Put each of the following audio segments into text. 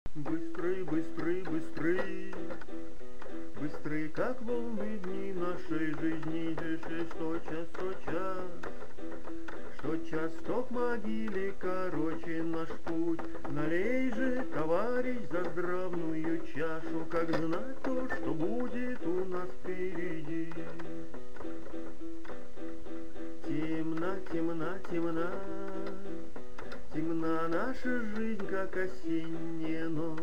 Быстрый, быстрый, быстрый, быстрый, как волны дни нашей жизни, дыши, сто час, что к могиле короче наш путь. Налей же, товарищ, за здравную чашу, как знать то, что будет у нас впереди. Темна, темна, темна, темна наша жизнь, как осенняя ночь.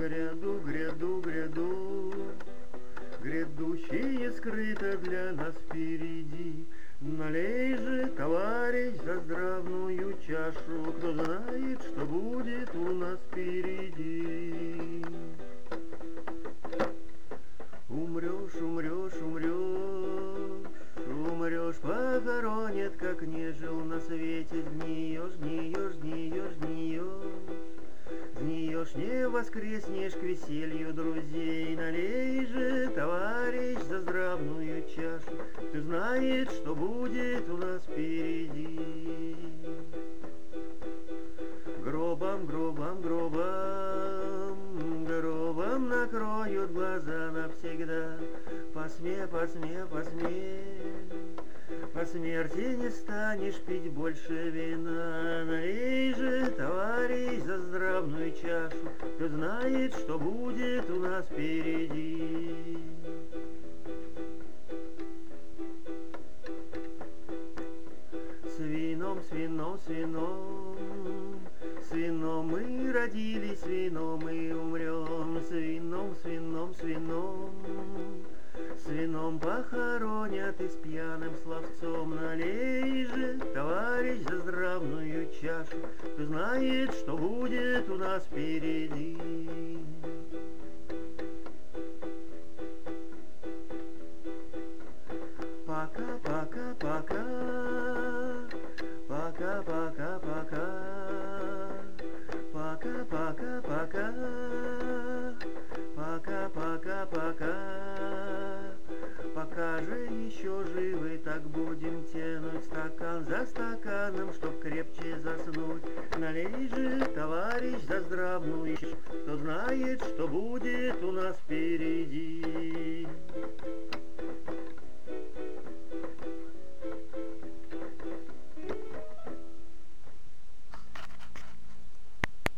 Грядущее скрыто для нас впереди. Налей же, товарищ, за здравную чашу, кто знает, что будет у нас впереди. Умрешь, умрешь, умрешь, умрешь, похоронят, как не жил на свете. Гниешь, гниешь, гниешь, гниешь, гниешь, не воскреснешь к веселью друзей. Налей же, товарищ, за здравную чашу, ты знает, что будет у нас впереди. Гробом, гробом, гробом, гробом накроют глаза навсегда. Посме, посме, посме, по смерти не станешь пить больше вина. Налей же, товарищ, за здравную чашу, кто знает, что будет у нас впереди. С вином, с вином, с вином, с вином мы родились, с вином мы умрем. С вином, с вином, с вином, с вином похоронят и с пьяным словцом. Налей же, товарищ, за здравную чашу, кто знает, что будет у нас впереди. Пока, пока, пока, пока, пока, пока, пока, пока, пока, пока, пока, пока. Пока же еще живы, так будем тянуть стакан за стаканом, чтоб крепче заснуть. Налей же, товарищ, за здравную, кто знает, что будет у нас впереди.